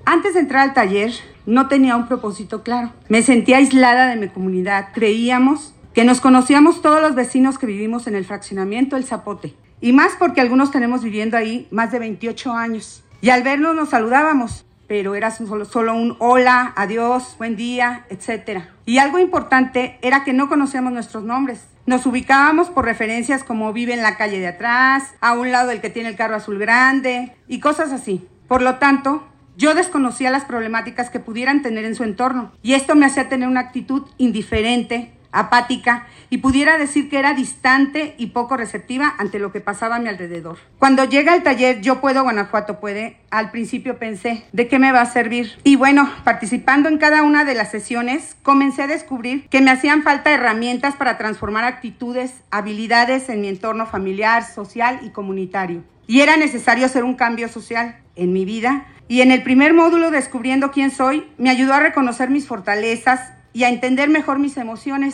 Antes de entrar al taller, no tenía un propósito claro. Me sentía aislada de mi comunidad. Creíamos que nos conocíamos todos los vecinos que vivimos en el fraccionamiento El Zapote. Y más porque algunos tenemos viviendo ahí más de 28 años. Y al vernos nos saludábamos, pero era solo un hola, adiós, buen día, etc. Y algo importante era que no conocíamos nuestros nombres. Nos ubicábamos por referencias como vive en la calle de atrás, a un lado el que tiene el carro azul grande y cosas así. Por lo tanto, yo desconocía las problemáticas que pudieran tener en su entorno y esto me hacía tener una actitud indiferente, apática y pudiera decir que era distante y poco receptiva ante lo que pasaba a mi alrededor. Cuando llega al taller Yo Puedo, Guanajuato Puede, al principio pensé, ¿de qué me va a servir? Y bueno, participando en cada una de las sesiones, comencé a descubrir que me hacían falta herramientas para transformar actitudes, habilidades en mi entorno familiar, social y comunitario. Y era necesario hacer un cambio social en mi vida. Y en el primer módulo, Descubriendo quién soy, me ayudó a reconocer mis fortalezas y a entender mejor mis emociones.